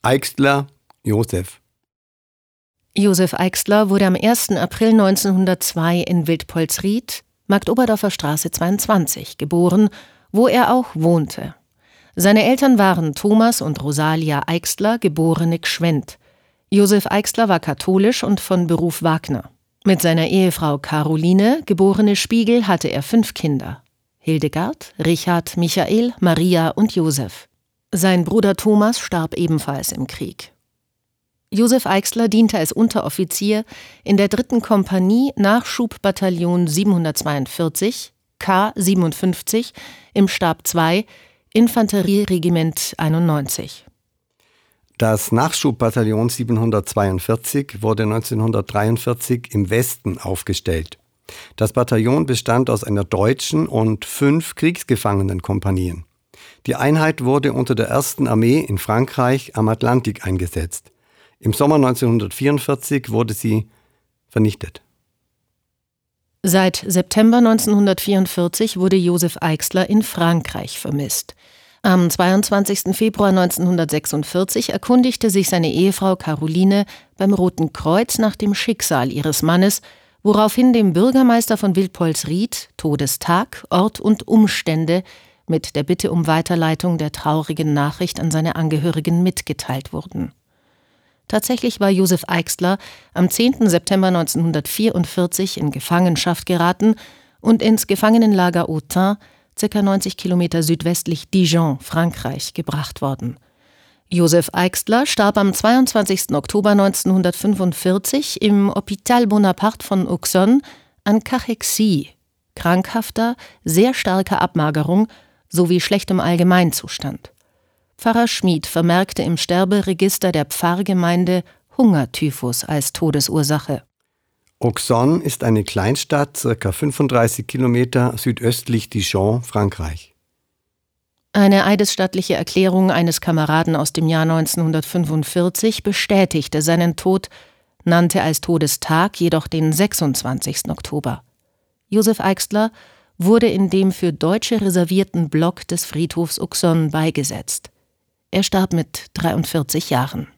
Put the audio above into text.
Eichstler, Josef. Josef Eichstler wurde am 1. April 1902 in Wildpolsried, Marktoberdorfer Straße 22, geboren, wo er auch wohnte. Seine Eltern waren Thomas und Rosalia Eichstler, geborene Gschwend. Josef Eichstler war katholisch und von Beruf Wagner. Mit seiner Ehefrau Caroline, geborene Spiegel, hatte er 5 Kinder: Hildegard, Richard, Michael, Maria und Josef. Sein Bruder Thomas starb ebenfalls im Krieg. Josef Eichstler diente als Unteroffizier in der 3. Kompanie Nachschubbataillon 742, K 57, im Stab 2, Infanterieregiment 91. Das Nachschubbataillon 742 wurde 1943 im Westen aufgestellt. Das Bataillon bestand aus einer deutschen und 5 Kriegsgefangenenkompanien. Die Einheit wurde unter der 1. Armee in Frankreich am Atlantik eingesetzt. Im Sommer 1944 wurde sie vernichtet. Seit September 1944 wurde Josef Eichstler in Frankreich vermisst. Am 22. Februar 1946 erkundigte sich seine Ehefrau Caroline beim Roten Kreuz nach dem Schicksal ihres Mannes, woraufhin dem Bürgermeister von Wildpolsried Todestag, Ort und Umstände mit der Bitte um Weiterleitung der traurigen Nachricht an seine Angehörigen mitgeteilt wurden. Tatsächlich war Josef Eichstler am 10. September 1944 in Gefangenschaft geraten und ins Gefangenenlager Autun, ca. 90 Kilometer südwestlich Dijon, Frankreich, gebracht worden. Josef Eichstler starb am 22. Oktober 1945 im Hôpital Bonaparte von Auxonne an Kachexie, krankhafter, sehr starker Abmagerung sowie schlechtem Allgemeinzustand. Pfarrer Schmid vermerkte im Sterberegister der Pfarrgemeinde Hungertyphus als Todesursache. Auxonne ist eine Kleinstadt, ca. 35 Kilometer südöstlich Dijon, Frankreich. Eine eidesstattliche Erklärung eines Kameraden aus dem Jahr 1945 bestätigte seinen Tod, nannte als Todestag jedoch den 26. Oktober. Josef Eichstler wurde in dem für Deutsche reservierten Block des Friedhofs Auxonne beigesetzt. Er starb mit 43 Jahren.